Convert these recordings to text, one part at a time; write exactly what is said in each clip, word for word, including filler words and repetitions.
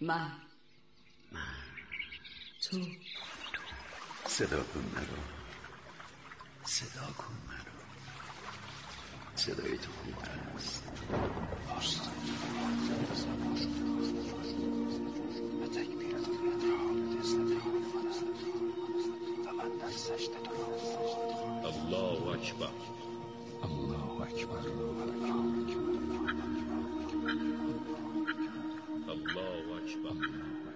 من من تو صدا کن مرا، صدا کن مرا، صدای تو خوب است. و تکبیرت الاطراف و من در سجده الله اکبر الله اکبر الله اکبر.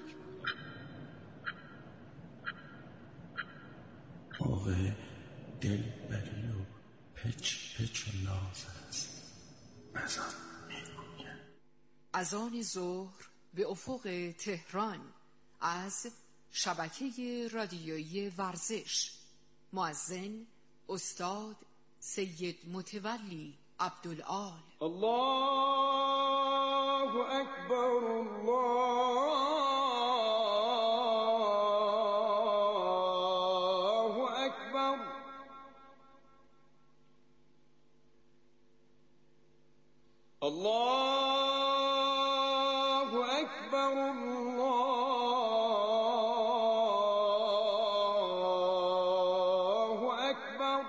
موقع دل بری و پچ پچ و ناز است اذان میگوید. اذان ظهر به افق تهران از شبکه رادیویی ورزش. مؤذن استاد سید متولی عبدالعال. الله اکبر الله اکبر. الله اکبر الله اکبر.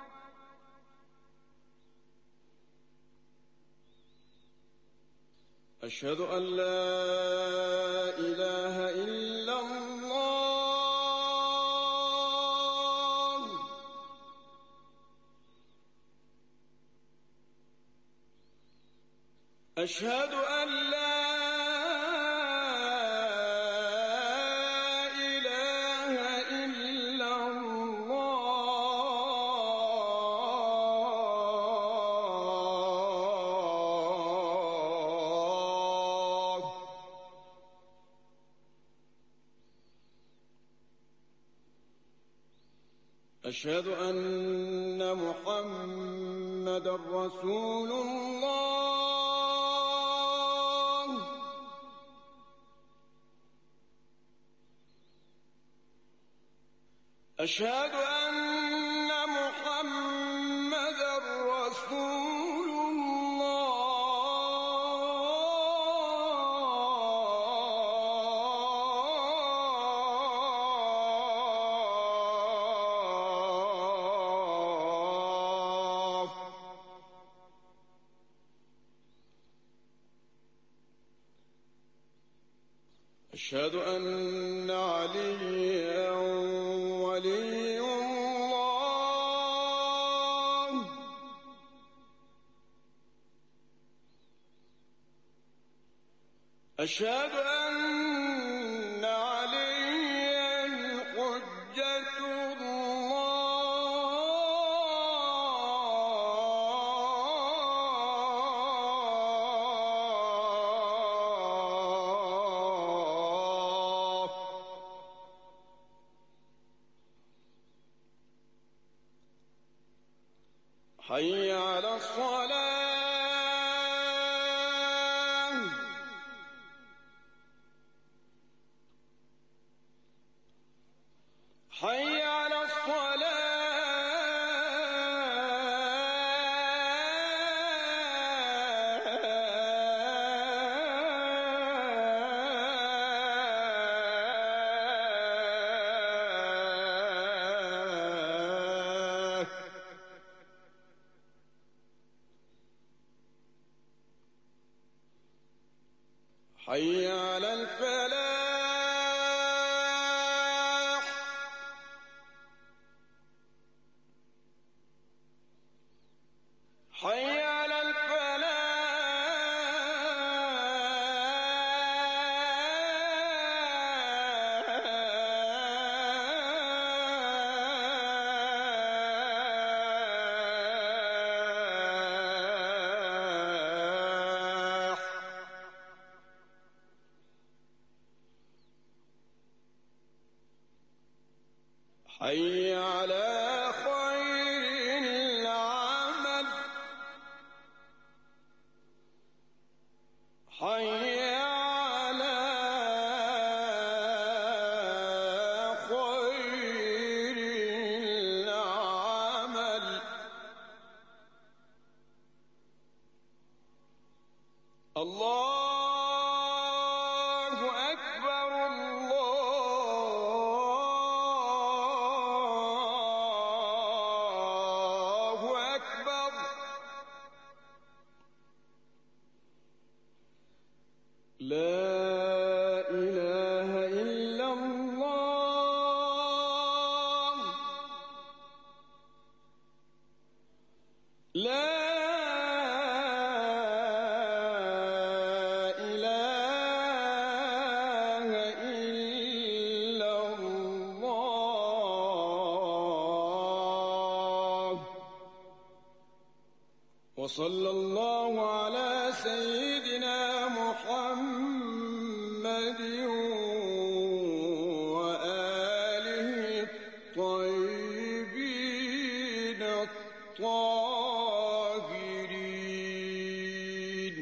اشهد ان لا اله الا الله. اشهد ان لا اله الا الله. اشهد ان محمد رسول الله. اشهد ان محمد رسول الله. اشهد ان عليا ولي الله. اشهد ان عليا حجة الله. حي على الصلاة. حي على الصلاة. حي على الفلاح. حي على الفلاح. حي على خير العمل. حي على خير العمل. الله لا إله إلا الله لا إله إلا الله وصلى الله على سيدنا محمد وآله الطيبين الطاهرين.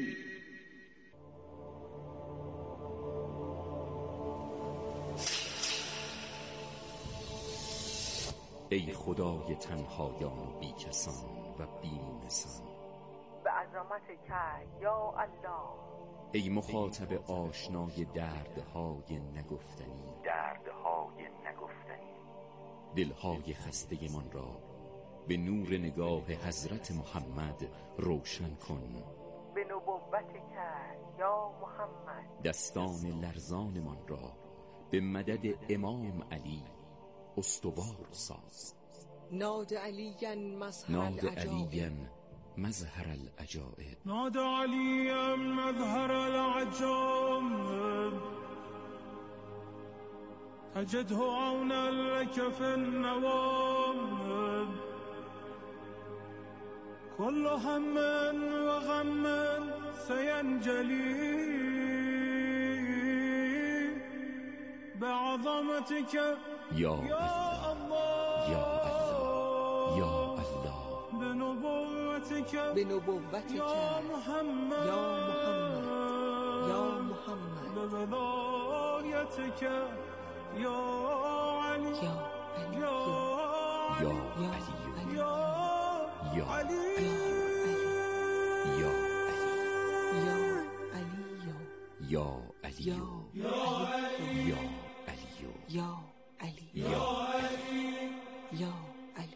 ای خدای تنهایان بی کسان و بی نسان، به عظمتک یا الله. ای مخاطب آشنای دردهای نگفتنی، دردهای نگفتنی، دلهای خسته من را به نور نگاه حضرت محمد روشن کن. به نبوتک یا محمد، دستان لرزان من را به مدد امام علی استوار ساز. ناد علیاً مظهر ناد العجائب علیاً مظهر العجائب نادى عليا مظهر العجائب أجده عونا لك في النوائب كل هم وغم سينجلي بعظمتك یا الله یا الله یا الله بنبوتك به نبوتک يا محمد یا محمد یا محمد بولايتك يا علي یا علی يا یا علي علی يا یا علي یا علی یا علی یا علی یا علی یا علی یا یا علی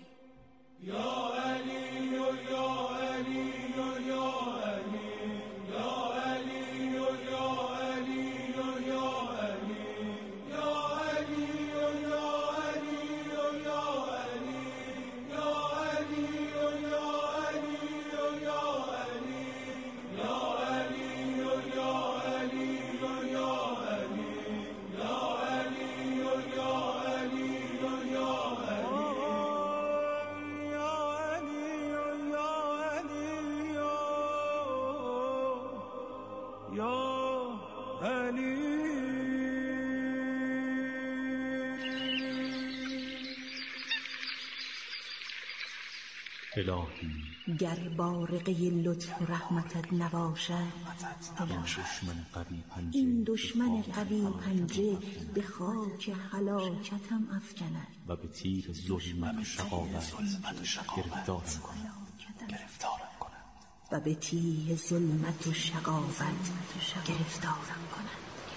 الهی گر بارقه لطف و رحمتت نباشد این دشمن قوی پنجه این دشمن قوی پنجه به خاک هلاکتم افکند و به تیر ظلمت و شقاوت گرفتارم کند و به تیه ظلمت و شقاوت گرفتارم کند.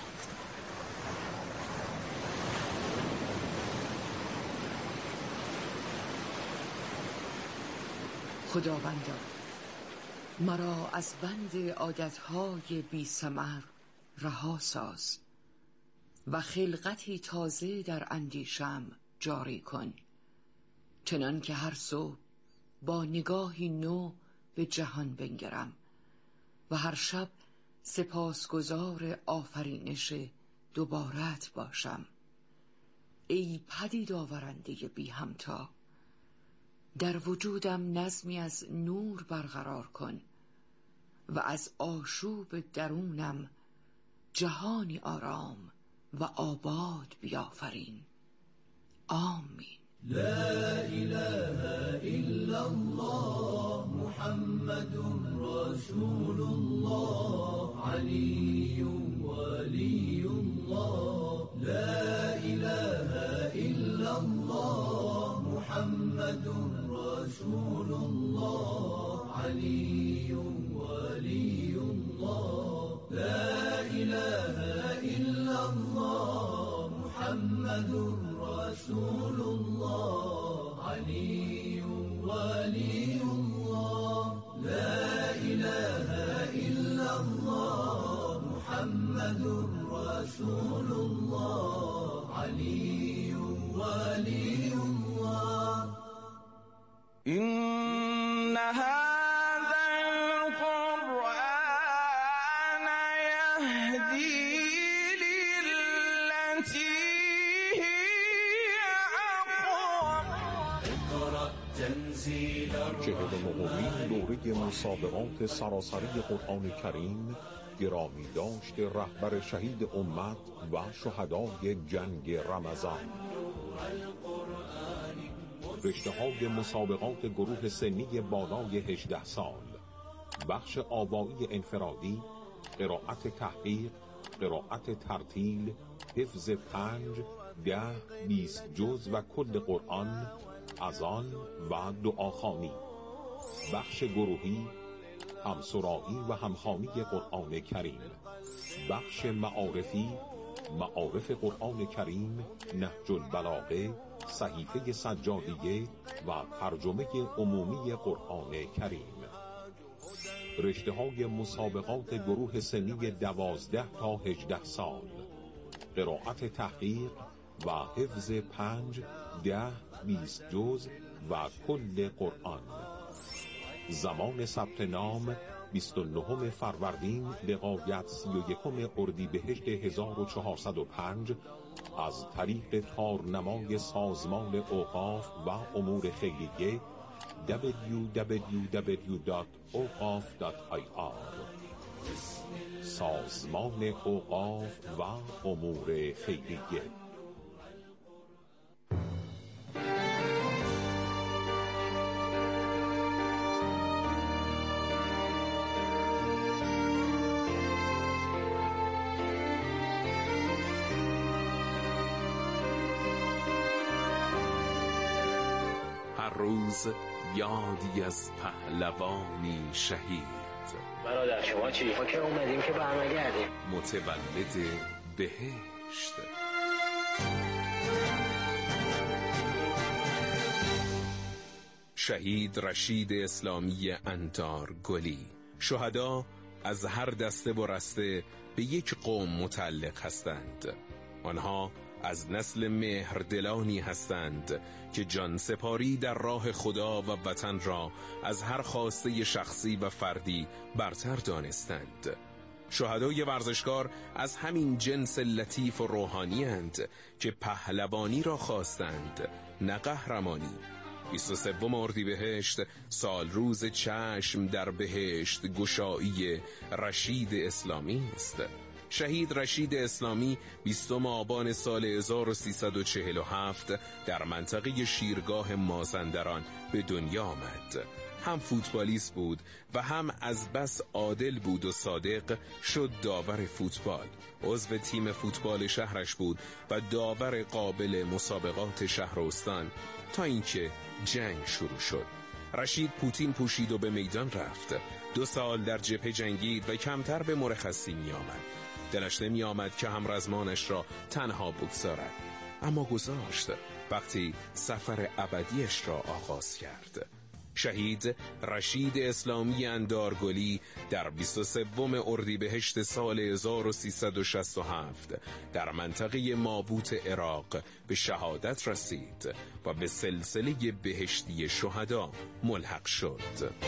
خداوندا مرا از بند عادتهای بی ثمر رها ساز و خلقتی تازه در اندیشم جاری کن، چنان که هر صبح با نگاهی نو به جهان بنگرم و هر شب سپاسگزار آفرینش دوبارت باشم. ای پدید آورنده بی همتا، در وجودم نظمی از نور برقرار کن و از آشوب درونم جهانی آرام و آباد بیافرین. آمین. لا إله إلا الله محمد رسول الله علي ولي الله لا إله إلا الله محمد رسول الله علي ولي الله لا إله إلا الله محمد رسول الله علي ولي الله لا إله إلا الله السبيل التي هي أقوم. چهل نهمین دوره مسابقات سراسری قرآن کریم گرامی داشت رهبر شهید امت و شهدای جنگ رمضان. رشته های مسابقات گروه سنی بالای هجده سال، بخش آوایی انفرادی، قرائت تحقیق، قرائت ترتیل، حفظ پنج، ده، بیست جز و کل قرآن، اذان و دعاخوانی. بخش گروهی، همسرایی و همخوانی قرآن کریم. بخش معارفی، معارف قرآن کریم، نهج البلاغه، صحیفه سجادیه و ترجمه عمومی قرآن کریم. رشته های مسابقات گروه سنی دوازده تا هجده سال، قرائت تحقیق و حفظ پنج، ده، بیست جز و کل قرآن. زمان ثبت نام بیست و نهم فروردین لغایت سی و یکم اردیبهشت هزار و چهارصد و پنج از طریق تارنمای سازمان اوقاف و امور خیریه دبلیو دبلیو دبلیو دات اوقاف دات آی آر. سازمان اوقاف و امور خیریه. روز یادی از پهلوانی شهید. برادر شما چی؟ ما که اومدیم که برنگردیم. متولد بهشت. شهید رشید اسلامی اندارگلی. شهدا از هر دسته و رسته به یک قوم متعلق هستند. آنها از نسل مهردلانی هستند که جان سپاری در راه خدا و وطن را از هر خواسته شخصی و فردی برتر دانستند. شهدای ورزشکار از همین جنس لطیف و روحانی اند که پهلوانی را خواستند، نه قهرمانی. بیست و سوم اردیبهشت سال روز چشم در بهشت گشایی رشید اسلامی است. شهید رشید اسلامی بیستم آبان سال هزار و سیصد و چهل و هفت در منطقه شیرگاه مازندران به دنیا آمد. هم فوتبالیست بود و هم از بس عادل بود و صادق شد داور فوتبال. عضو تیم فوتبال شهرش بود و داور قابل مسابقات شهر و استان، تا اینکه جنگ شروع شد. رشید پوتین پوشید و به میدان رفت. دو سال در جبهه جنگید و کمتر به مرخصی می آمد. دلش نمی آمد که همرزمانش را تنها بگذارد، اما گذاشت وقتی سفر ابدیش را آغاز کرد. شهید رشید اسلامی اندارگلی در بیست و سوم اردیبهشت سال هزار و سیصد و شصت و هفت در منطقه مابوت عراق به شهادت رسید و به سلسله بهشتی شهدا ملحق شد.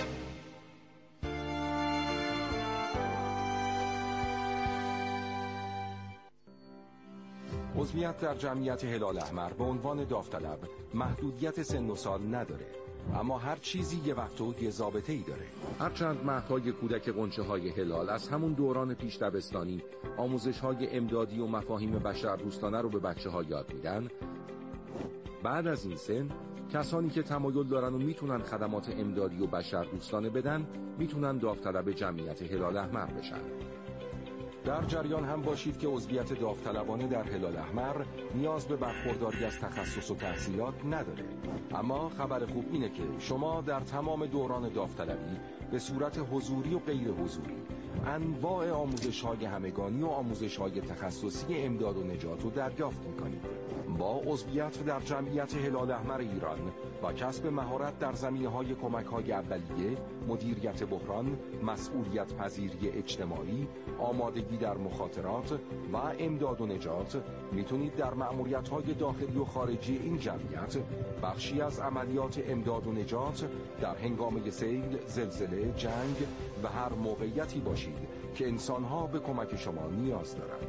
عضویت در جمعیت هلال احمر به عنوان داوطلب محدودیت سن و سال نداره، اما هر چیزی یه وقت و یه ضابطه‌ای داره. هرچند مهدهای کودک غنچه های هلال از همون دوران پیش دبستانی آموزش های امدادی و مفاهیم بشردوستانه رو به بچه ها یاد میدن، بعد از این سن کسانی که تمایل دارن و میتونن خدمات امدادی و بشردوستانه بدن میتونن داوطلب جمعیت هلال احمر بشن. در جریان هم باشید که عضویت داوطلبانه در هلال احمر نیاز به برخورداری از تخصص و تحصیلات نداره، اما خبر خوب اینه که شما در تمام دوران داوطلبی به صورت حضوری و غیر حضوری انواع آموزش‌های همگانی و آموزش‌های تخصصی امداد و نجات رو دریافت می‌کنید. با عضویت در جمعیت هلال احمر ایران و کسب مهارت در زمینه‌های کمک‌های اولیه، مدیریت بحران، مسئولیت پذیری اجتماعی، آمادگی در مخاطرات و امداد و نجات، میتونید در مأموریت‌های داخلی و خارجی این جمعیت بخشی از عملیات امداد و نجات در هنگام سیل، زلزله، جنگ و هر موقعیتی باشید که انسان‌ها به کمک شما نیاز دارند.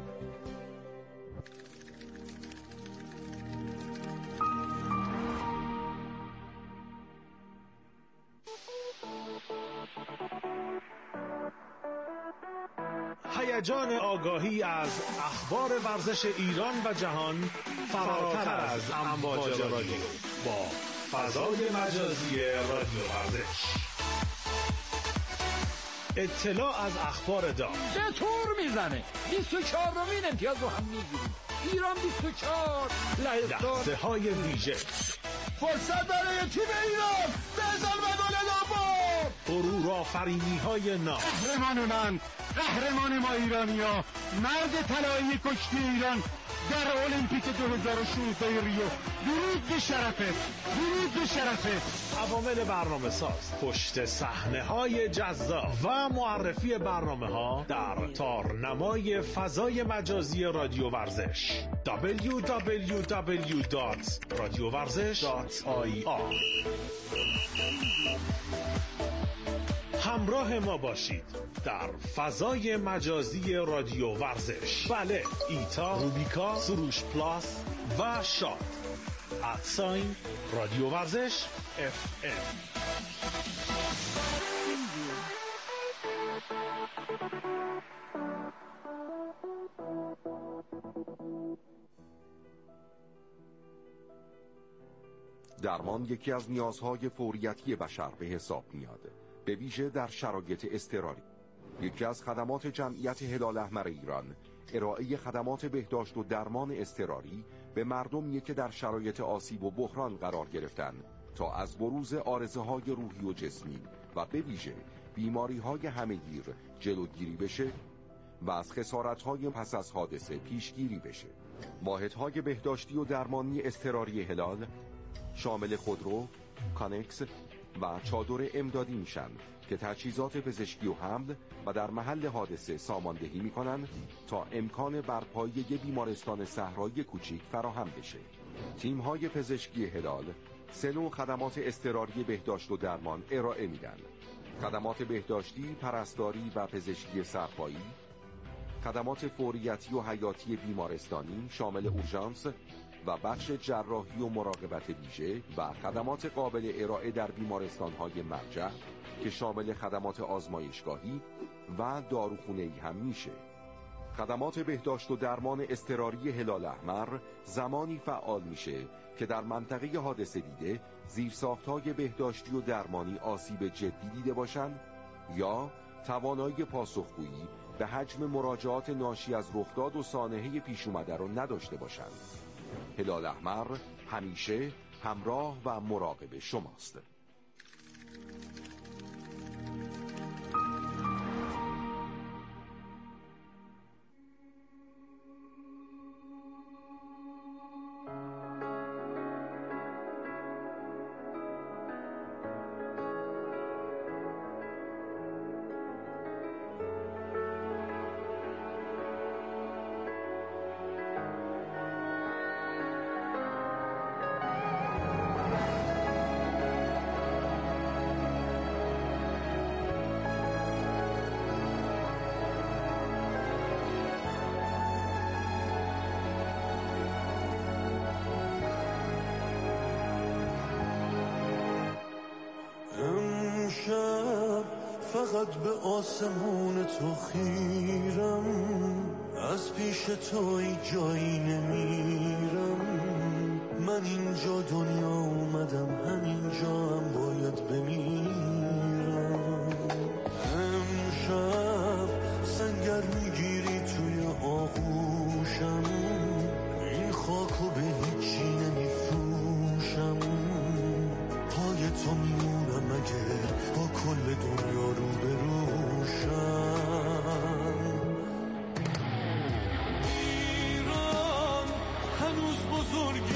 هیجان آگاهی از اخبار ورزش ایران و جهان فراتر از امواج رادیو با فضای مجازی رادیو ورزش. اطلاع از اخبار داغ به تور میزنه. بیست و چهارمین امتیاز رو هم میگیریم. ایران بیست و چهار. لحظه های ویژه. فرصت برای تیم ایران. بزن و گل دوم. غرور آفرینی های ناب. قهرمان من، قهرمان ما ایرانیا، مرد طلایی کشتی ایران در المپیک دو هزار و شانزده ریو. درود به شرفت، درود به شرفت. عوامل برنامه ساز، پشت صحنه های جذاب و معرفی برنامه ها در تارنمای فضای مجازی رادیو ورزش دبلیو دبلیو دبلیو دات رادیو ورزش دات آی آر. همراه ما باشید در فضای مجازی رادیو ورزش. بله، ایتا، روبیکا، سروش پلاس و شاد. ادساین رادیو ورزش اف ام. درمان یکی از نیازهای فوریتی بشر به حساب میاد، به ویژه در شرایط اضطراری. یکی از خدمات جمعیت هلال احمر ایران ارائه خدمات بهداشت و درمان اضطراری به مردمی که در شرایط آسیب و بحران قرار گرفتن تا از بروز عارضه‌های روحی و جسمی و به ویژه بیماری‌های همه‌گیر جلوگیری بشه و از خسارت‌های پس از حادثه پیشگیری بشه. واحدهای بهداشتی و درمانی اضطراری هلال شامل خودرو، کانکس و چادر امدادی میشن که تجهیزات پزشکی و حمل و در محل حادثه ساماندهی میکنن تا امکان برپایی یک بیمارستان صحرایی کوچیک فراهم بشه. تیم‌های پزشکی هلال سه نوع خدمات اضطراری بهداشت و درمان ارائه میدن: خدمات بهداشتی، پرستاری و پزشکی سرپایی، خدمات فوریتی و حیاتی بیمارستانی شامل اورژانس و بخش جراحی و مراقبت ویژه و خدمات قابل ارائه در بیمارستان‌های مرجع که شامل خدمات آزمایشگاهی و داروخانه‌ای هم میشه. خدمات بهداشت و درمان اضطراری هلال احمر زمانی فعال میشه که در منطقه حادثه دیده زیرساخت‌های بهداشتی و درمانی آسیب جدی دیده باشند یا توانایی پاسخگویی به حجم مراجعات ناشی از رخداد و سانحه پیش اومده رو نداشته باشند. هلال احمر همیشه همراه و مراقب شماست. فقط به آسمون تو خیرم، از پیش تو ای جایی نمیرم. من اینجا دنیا اومدم، همینجا هم باید بمیرم. امشب سنگر میگیری توی آغوشم، این خاکو به هیچی نمیفروشم. پای تو میمونم اگه با کل دنیا رو بروشم. ایران هنوز بزرگی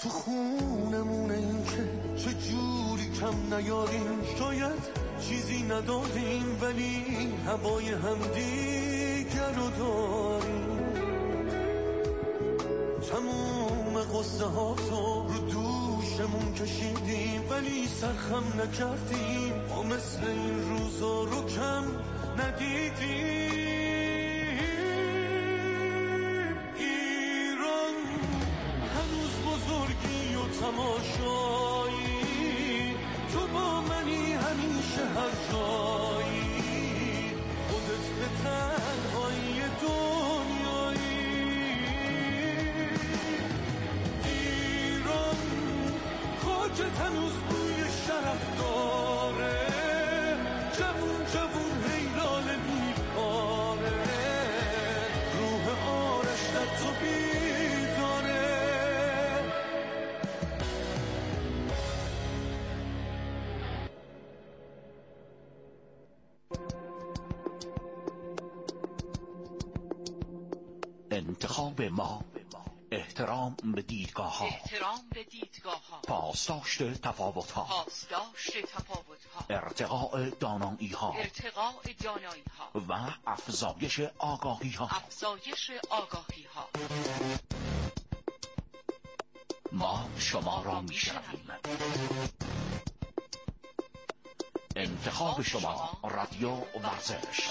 تو خونمونه این که چجوری کم نیاریم، شاید چیزی نداریم ولی هوای همدیگر رو داریم. تموم قصه ها تو رو دوشمون کشیدیم ولی سرخم نکردیم، ما مثل این روزا رو کم ندیدیم. ایران هنوز بزرگی و تماشایی، تو با منی همیشه هر جایی، خودت به تنهایی دنیایی. ایران خاکت هنوز بوی شرف داره، جوون جوون هیلال میپاره، روح آرش در تو بیداره. انتخاب ما، احترام به دیدگاه ها، احترام به دیدگاه ها، پاسداشت تفاوت ها، پاسداشت تفاوت ها، ارتقاء دانایی ها، ارتقاء دانایی ها و افزایش آگاهی ها، افزایش آگاهی ها. ما شما را میشنویم. انتخاب شما، رادیو ورزش.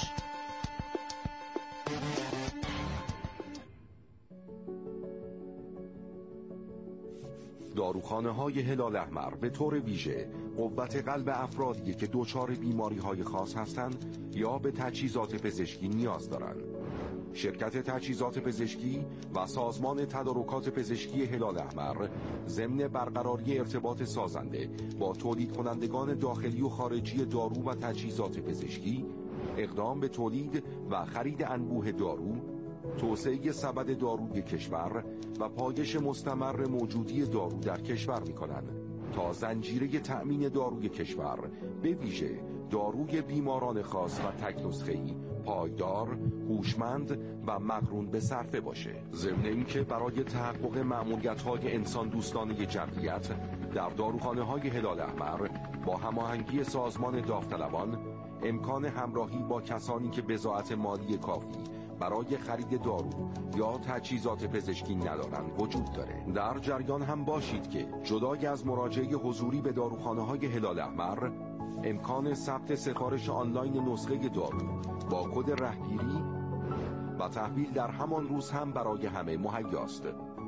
داروخانه های هلال احمر به طور ویژه قوت قلب افرادی که دچار بیماری های خاص هستند یا به تجهیزات پزشکی نیاز دارند. شرکت تجهیزات پزشکی و سازمان تدارکات پزشکی هلال احمر ضمن برقراری ارتباط سازنده با تولید کنندگان داخلی و خارجی دارو و تجهیزات پزشکی، اقدام به تولید و خرید انبوه دارو، توسعه سبد داروی کشور و پایش مستمر موجودی دارو در کشور می‌کنند تا زنجیره تأمین داروی کشور به ویژه داروی بیماران خاص و تک نسخه‌ای پایدار، هوشمند و مقرون به صرفه باشه. ضمن اینکه برای تحقق مأموریت‌های انسان دوستانه جمعیت در داروخانه‌های هلال احمر با هماهنگی سازمان داوطلبان امکان همراهی با کسانی که بضاعت مالی کافی برای خرید دارو یا تجهیزات پزشکی ندارند وجود داره. در جریان هم باشید که جدای از مراجعه حضوری به داروخانه‌های هلال احمر، امکان ثبت سفارش آنلاین نسخه دارو با کد رهگیری و تحویل در همان روز هم برای همه مهیاست.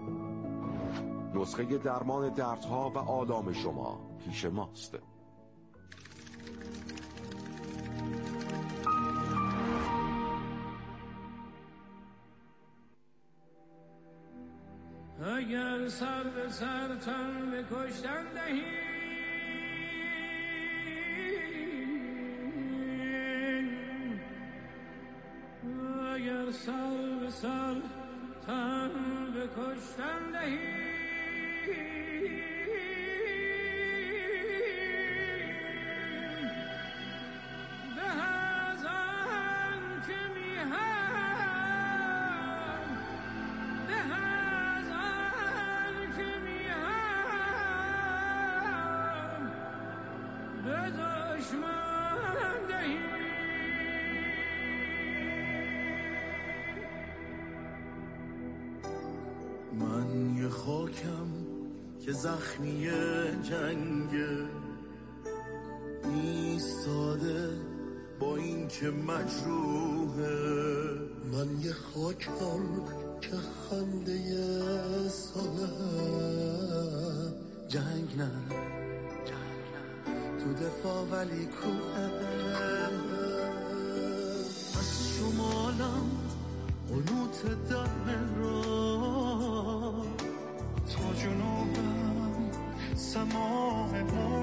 نسخه درمان دردها و آلام شما پیش ماست. اگر سر به سر تن به کشتن دهی، اگر سر به سر تن به کشتن دهی، من یه خاکم که زخمی جنگ ایستاده با این که مجروحه، من یه خاکم که خنده ساله جنگ نه تو دفاع ولی کوه. از شمالم قنوت دم را تا جنوبم سماع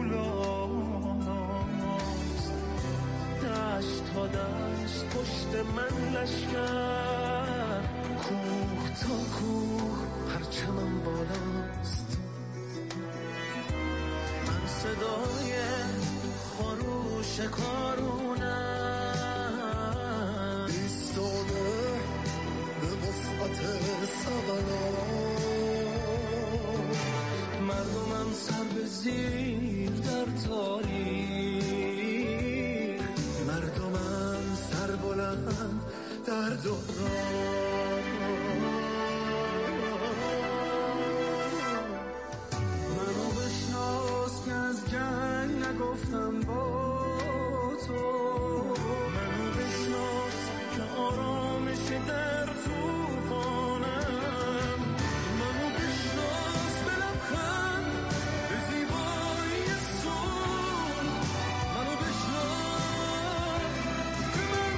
مولاست، دشت تا دشت پشت من لشکر، کوه تا کوه پرچمم بالاست. من صدای خروش کارونم ایستاده به وسعت سبلا، سر به زیر در تاریخ، مردمم سر بلند در دوران. منو بشناس که از جنگ نگفتم با تو، منو بشناس که آرامش در توفانم، منو بشناس به لبخند به زیبایی صبح، منو بشناس که من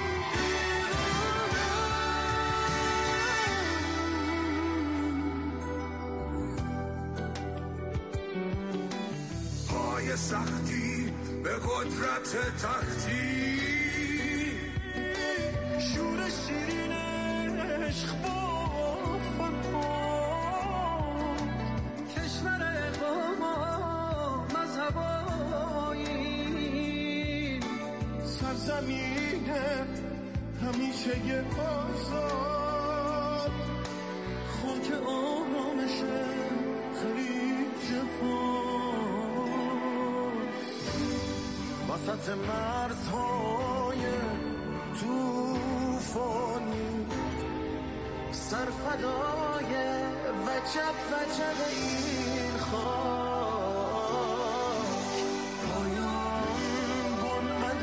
ایرانم. پای سختی به قدرت تختی، شور شیرین عشق با فرهاد، کشور اقامت مذهبایی، سرزمین همیشه یه آزاد، خاک آرامش خلیج فارس، وسط مرزهای توفانی، سرفدای وجب وجب این خاک، پایان گنبد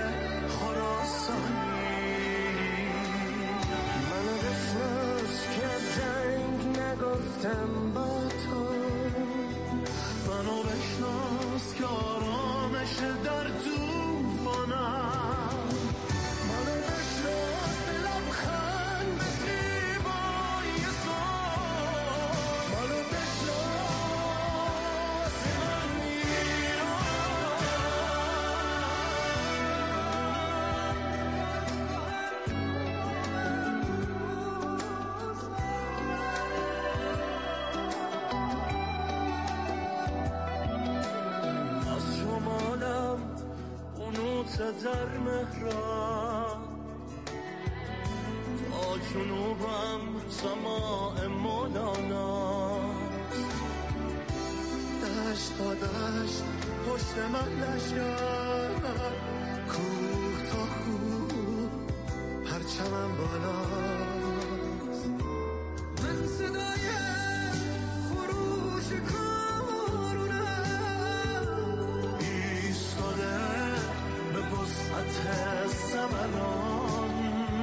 خراسانی. منو بشناس که از جنگ نگفتم با تو، منو بشناس که آرامش در توفانم، منو بشناس به لبخند به زیبایی صبح، منو بشناس من از شمالم قنوت در مهران، تا جنوبم سماع مولاناست، دشت تا دشت پشت من لشکر، کوه تا کوه پرچمم بالاست. من صدای خروش کارونم ایستاده به وسعت زمنان،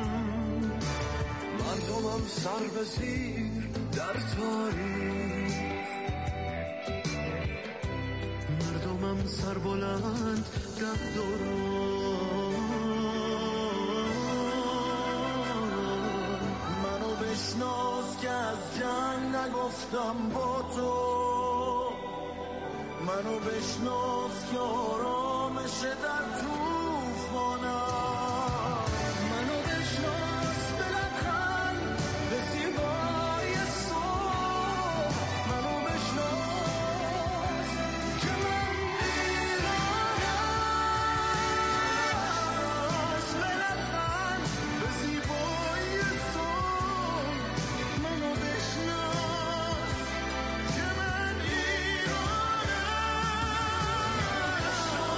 مردمم سر به زیر در تاریخ، مردمم سر بلند در دوران. منو بشناس که از جنگ نگفتم با تو، منو بشناس که